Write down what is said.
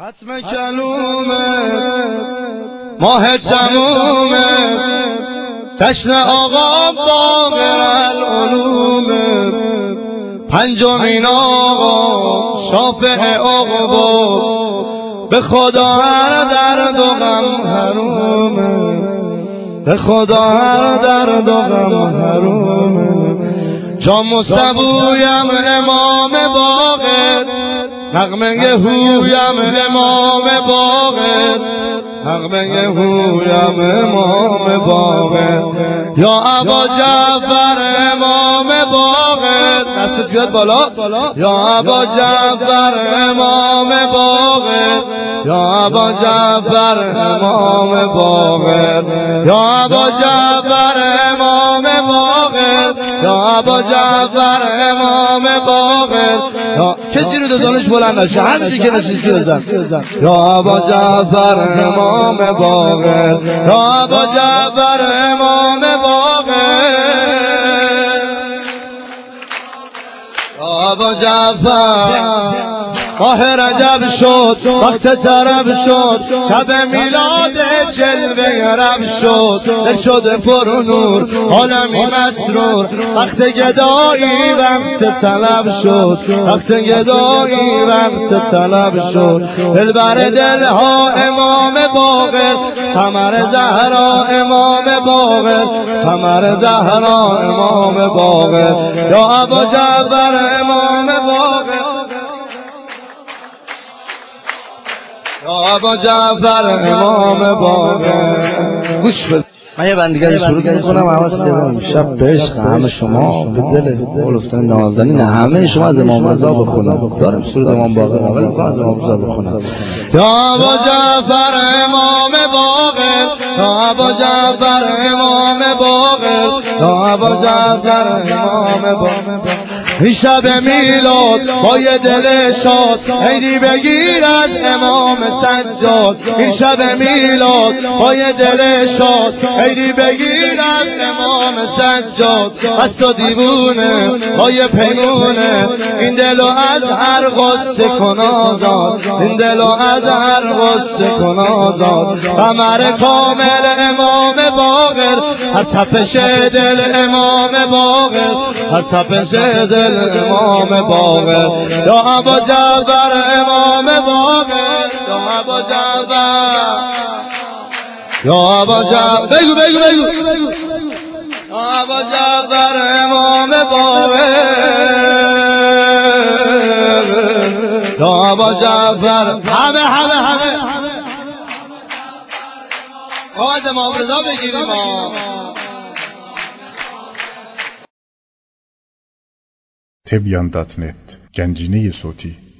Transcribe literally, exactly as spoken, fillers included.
ختم کلومه ماه تمومه جشن آقا باقر العلومه پنجمین آقا شافع عقبا به خدا هر درد و غم حرومه به خدا هر درد و غم حرومه جام و سبویم امام باقر نغمه هویم امام باقر نغمه هویم امام باقر یا ابا جعفر امام باقر دستت بیاد بالا یا ابا جعفر امام باقر یا ابا جعفر امام باقر یا ابا جعفر امام باقر یا ابا جعفر امام باقر یا کسی رو دوزانش بلند نشه همینجی که نشستی بزن یا ابا جعفر امام باقر یا ابا جعفر امام باقر یا ابا جعفر ماه رجب شد وقت طرب شد شب میلاد جلوه رب شد دل شده پر نور عالمی مسرور وقت گدایی وقت طلب شد وقت گدایی وقت طلب شد دلبر دلها امام باقر ثمر زهرا امام باقر ثمر زهرا امام باقر یا ابا جعفر امام باقر یا ابا جعفر امام باقر. گوش بده من یه بندیگری سرود میکنم حواس دارم شب به عشق همه شما به دل گفتن نازنین همه شما از امام رضا بخونم دارم سرود امام باقر ولی میخوام از امام رضا بخونم یا ابا جعفر امام باقر یا ابا جعفر امام باقر یا ابا جعفر امام باقر این شب میلاد با یه دل شاد عیدی بگیر از امام سجاد این شب میلاد با یه دل شاد عیدی بگیر از امام سجاد از تو دیوونه با یه پیمونه این دلو از هر غصه کن آزاد این دلو از هر غصه کن آزاد قمر کامل امام باقر هر تپش دل امام باقر هر تپش دل امام باقر یا ابا جعفر امام باقر یا ابا جعفر یا ابا جعفر بگو بگو بگو یا ابا جعفر امام باقر یا ابا جعفر همه همه همه آواز امام رضا بگیریم تبیان دات نت گنجینه صوتی